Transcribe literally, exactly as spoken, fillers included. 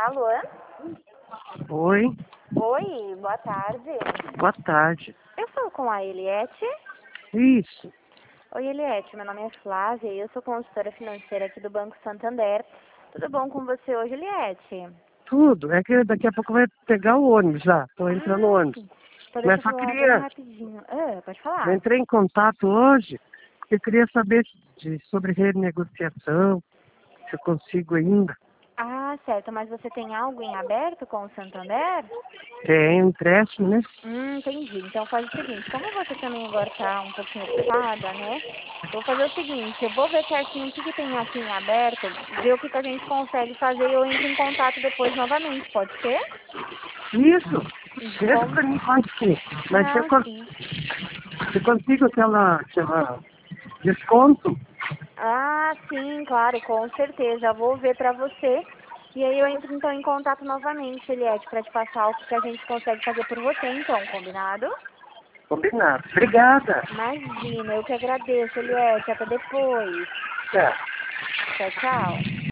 Alô? Oi, Oi, boa tarde. boa tarde. Eu falo com a Eliette. Isso, Oi, Eliette, meu nome é Flávia e eu sou consultora financeira aqui do Banco Santander. Tudo bom com você hoje, Eliette? tudo. É que daqui a pouco vai pegar o ônibus já. Tô entrando no Ah, ônibus. sim. Então deixa Mas eu só falar bem queria. rapidinho. Ah, pode Eu falar. entrei em contato hoje porque eu queria saber de- sobre renegociação, se eu consigo ainda. Ah, certo, mas você tem algo em aberto com o Santander? Tem um empréstimo, né? Hum, entendi. Então faz o seguinte, como você também agora tá um pouquinho ocupada, né? Eu vou fazer o seguinte, eu vou ver certinho o que, que tem aqui em aberto, ver o que, que a gente consegue fazer e eu entro em contato depois novamente, pode ser? Isso, chega Como? pra mim pode ser. Mas se eu, Ah, con- sim. se eu consigo aquela, aquela desconto, Ah, sim, claro, com certeza. Eu vou ver pra você. E aí eu entro então em contato novamente, Eliette, pra te passar o que, que a gente consegue fazer por você, então, combinado? combinado. Obrigada. Imagina, eu que agradeço, Eliette. Até depois. Tchau. Tchau, tchau.